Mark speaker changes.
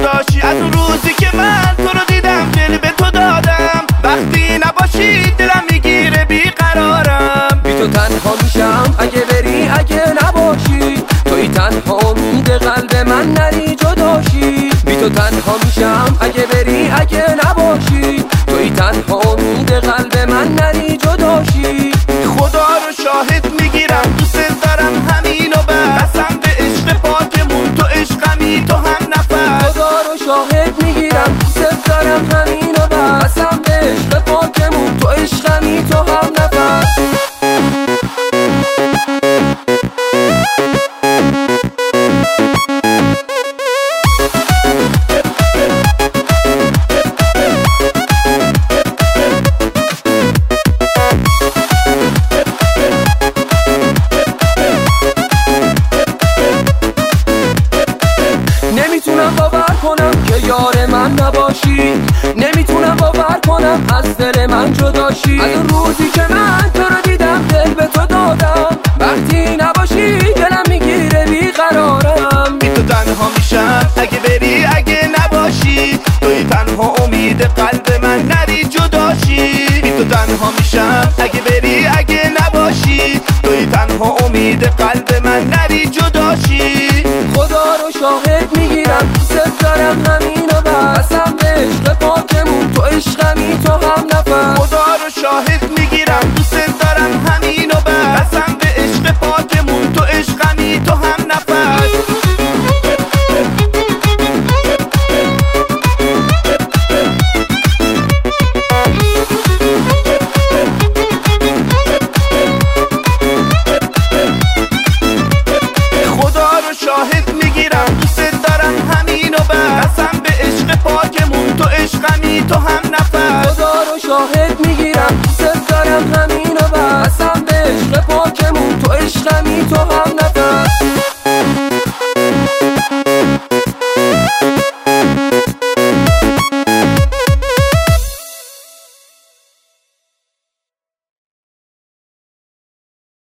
Speaker 1: جداشی. از اون روزی که من تو رو دیدم دل به تو دادم، وقتی نباشی دلم میگیره بیقرارم.
Speaker 2: بی تو تنها میشم اگه بری اگه نباشی، توی تنها امید قلب من نری جداشی. بی تو تنها میشم اگه بری اگه نباشی، توی تنها امید قلب من نری جداشی.
Speaker 1: خدا رو شاهد میگیرم دوست دارم همینو بس، قسم به عشق پاکمون تو عشقمی تو هم نفس.
Speaker 2: خدا رو شاهد میگیرم دوست دارم همینو بس، قسم به عشق پاکمون تو عشقمی تو هم نفس. نمیتونم باور کنم که یار من نباشی، نمیتونم باور کنم از دل من جداشی. از اون روزی که من تو رو دیدم دل به تو دادم، وقتی نباشی دلم میگیره بیقرارم.
Speaker 1: بی تو تنها میشم اگه بری اگه نباشی، توی تنها امید قلب من نری جداشی. بی تو تنها میشم اگه بری اگه نباشی، توی تنها امید قلب من نری جداشی.
Speaker 2: خدا رو شاهد میگیرم دوست دارم همینو بس، قسم به عشق پاکمون تو عشقمی تو هم نفس.
Speaker 1: خدا رو شاهد میگیرم دوست دارم همینو بس، قسم به عشق پاکمون تو عشقمی تو هم نفس. شاهد میگیرم دوست دارم همینو بس، قسم به عشق پاکمون تو عشقمی تو هم نفس.
Speaker 2: خدا رو شاهد میگیرم دوست دارم همینو بس، قسم به عشق پاکمون تو عشقمی تو